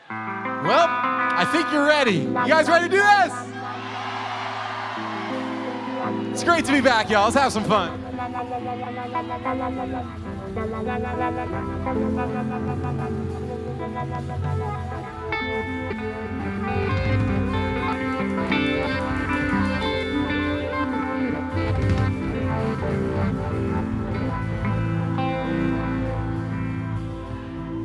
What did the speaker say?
Well, I think you're ready. You guys ready to do this? It's great to be back, y'all. Let's have some fun.